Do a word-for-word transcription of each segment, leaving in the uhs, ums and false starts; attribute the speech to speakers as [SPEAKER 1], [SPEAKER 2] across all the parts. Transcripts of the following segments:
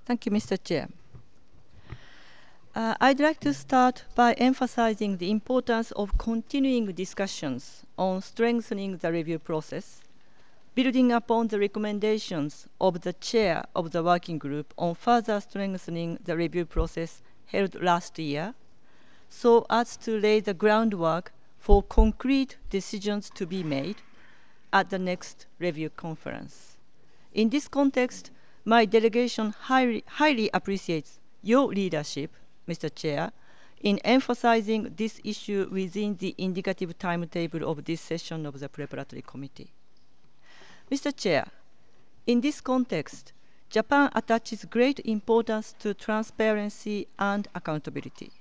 [SPEAKER 1] Thank you, Mister Chair. Uh, I'd like to start by emphasizing the importance of continuing discussions on strengthening the review process, building upon the recommendations of the chair of the working group on further strengthening the review process held last year, so as to lay the groundwork for concrete decisions to be made at the next review conference. In this context, my delegation highly, highly appreciates your leadership, Mister Chair, in emphasizing this issue within the indicative timetable of this session of the Preparatory Committee. Mister Chair, in this context, Japan attaches great importance to transparency and accountability.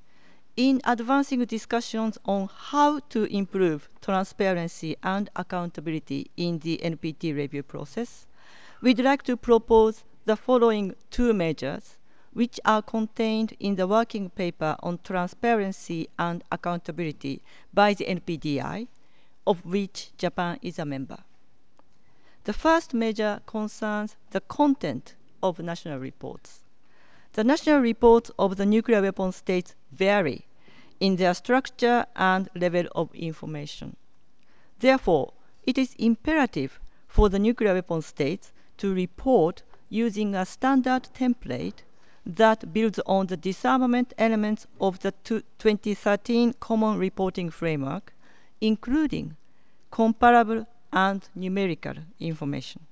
[SPEAKER 1] In advancing discussions on how to improve transparency and accountability in the N P T review process, we'd like to propose the following two measures, which are contained in the working paper on transparency and accountability by the N P D I, of which Japan is a member. The first measure concerns the content of national reports. The national reports of the nuclear weapon states vary in their structure and level of information. Therefore, it is imperative for the nuclear weapon states to report using a standard template that builds on the disarmament elements of the twenty thirteen Common Reporting Framework, including comparable and numerical information.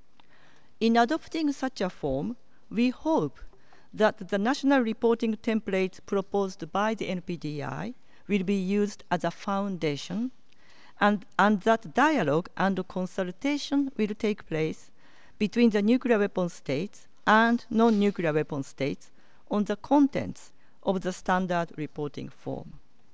[SPEAKER 1] In adopting such a form, we hope that the national reporting template proposed by the N P D I will be used as a foundation, and, and that dialogue and consultation will take place between the nuclear weapon states and non-nuclear weapon states on the contents of the standard reporting form.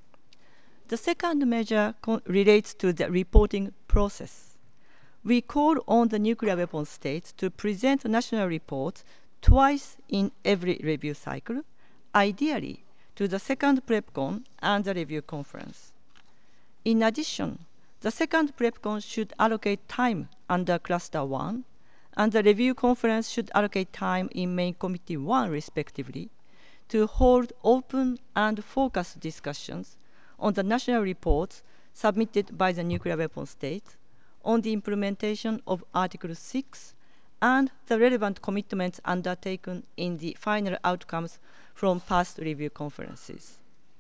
[SPEAKER 1] The second measure relates to the reporting process. We call on the nuclear weapon states to present national reports twice in every review cycle, ideally to the second PrepCon and the review conference. In addition, the second PrepCon should allocate time under Cluster one, and the review conference should allocate time in Main Committee one, respectively, to hold open and focused discussions on the national reports submitted by the nuclear weapon states, on the implementation of Article six, and the relevant commitments undertaken in the final outcomes from past review conferences.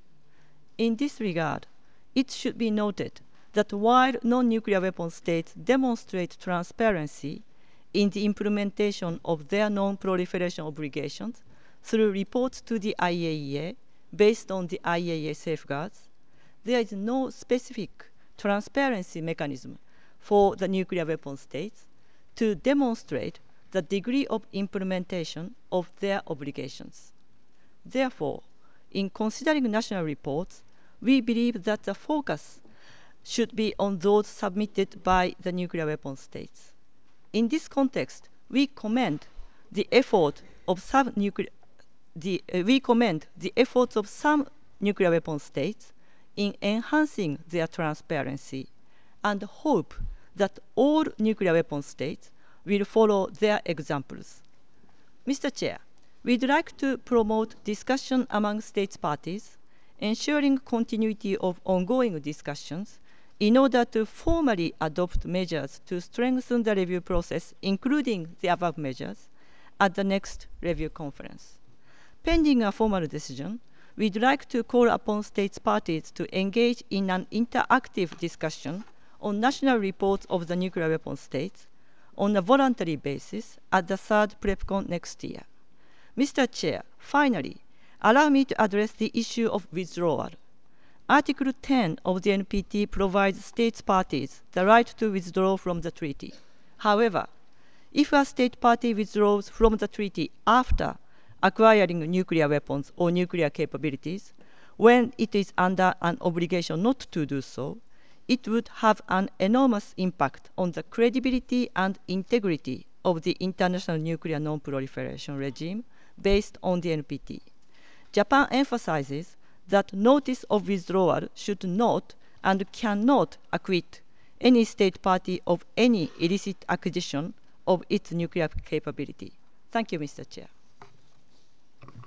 [SPEAKER 1] In this regard, it should be noted that while non-nuclear weapon states demonstrate transparency in the implementation of their non-proliferation obligations through reports to the I A E A based on the I A E A safeguards, there is no specific transparency mechanism for the nuclear weapon states to demonstrate the degree of implementation of their obligations. Therefore, in considering national reports, we believe that the focus should be on those submitted by the nuclear weapon states. In this context, we commend the effort of some nuclear the, uh, we commend the efforts of some nuclear weapon states in enhancing their transparency and hope that all nuclear weapon states will follow their examples. Mister Chair, we'd like to promote discussion among states parties, ensuring continuity of ongoing discussions in order to formally adopt measures to strengthen the review process, including the above measures, at the next review conference. Pending a formal decision, we'd like to call upon states parties to engage in an interactive discussion on national reports of the nuclear weapon states on a voluntary basis at the third PrepCon next year. Mister Chair, finally, allow me to address the issue of withdrawal. Article ten of the N P T provides states parties the right to withdraw from the treaty. However, if a state party withdraws from the treaty after acquiring nuclear weapons or nuclear capabilities, when it is under an obligation not to do so, it would have an enormous impact on the credibility and integrity of the international nuclear non-proliferation regime based on the N P T. Japan emphasizes that notice of withdrawal should not and cannot acquit any state party of any illicit acquisition of its nuclear capability. Thank you, Mister Chair.